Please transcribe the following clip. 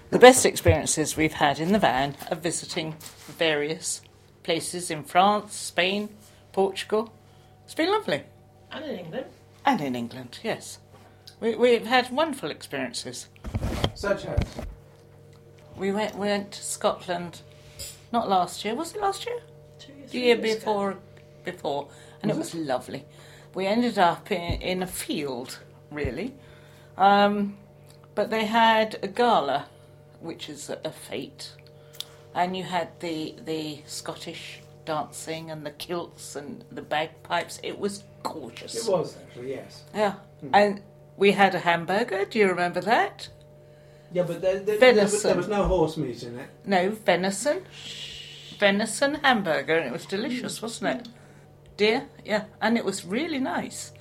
The best experiences we've had in the van are visiting various places in France, Spain, Portugal. It's been lovely. And in England. And in England, yes. We've had wonderful experiences. Such as? We went to Scotland, not last year. Was it last year? 2 years, The year 3 years ago. before. And it was lovely. We ended up in a field, really. But they had a gala, which is a fete. And you had the Scottish dancing and the kilts and the bagpipes. It was gorgeous. It was, actually, yes. Yeah. And we had a hamburger. Do you remember that? Yeah, but there Venison. was no horse meat in it. No, venison. Venison hamburger, and it was delicious, wasn't it? Dear, yeah. And it was really nice.